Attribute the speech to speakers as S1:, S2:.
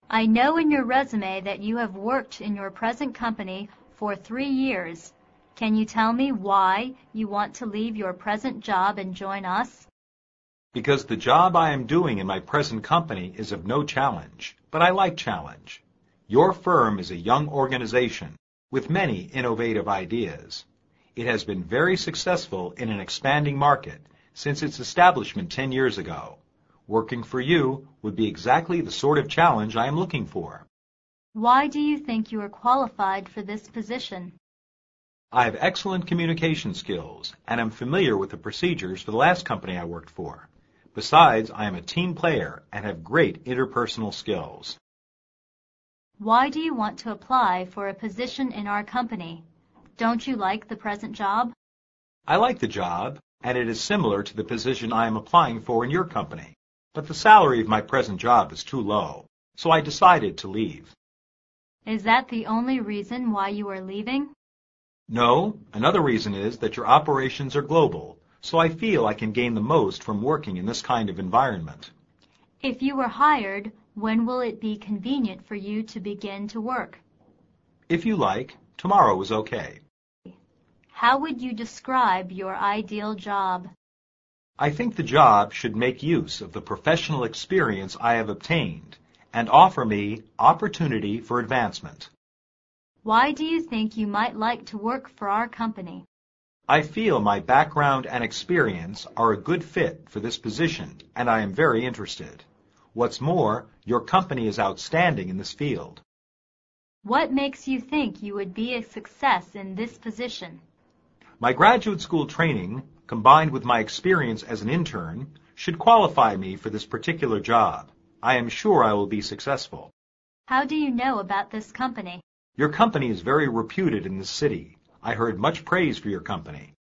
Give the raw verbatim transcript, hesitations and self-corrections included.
S1: I know in your resume that you have worked in your present company for three years. Can you tell me why you want to leave your present job and join us?
S2: Because the job I am doing in my present company is of no challenge, but I like challenge. Your firm is a young organization with many innovative ideas. It has been very successful in an expanding market since its establishment ten years ago. Working for you would be exactly the sort of challenge I am looking for.
S1: Why do you think you are qualified for this position?
S2: I have excellent communication skills and am familiar with the procedures for the last company I worked for. Besides, I am a team player and have great interpersonal skills.
S1: Why do you want to apply for a position in our company? Don't you like the present job?
S2: I like the job, and it is similar to the position I am applying for in your company. But the salary of my present job is too low, so I decided to leave.
S1: Is that the only reason why you are leaving?
S2: No, another reason is that your operations are global, so I feel I can gain the most from working in this kind of environment.
S1: If you were hired, when will it be convenient for you to begin to work?
S2: If you like, tomorrow is okay.
S1: How would you describe your ideal job?
S2: I think the job should make use of the professional experience I have obtained and offer me opportunity for advancement.
S1: Why do you think you might like to work for our company?
S2: I feel my background and experience are a good fit for this position, and I am very interested. What's more, your company is outstanding in this field.
S1: What makes you think you would be a success in this position?
S2: My graduate school training, combined with my experience as an intern, should qualify me for this particular job. I am sure I will be successful.
S1: How do you know about this company?
S2: Your company is very reputed in this city. I heard much praise for your company.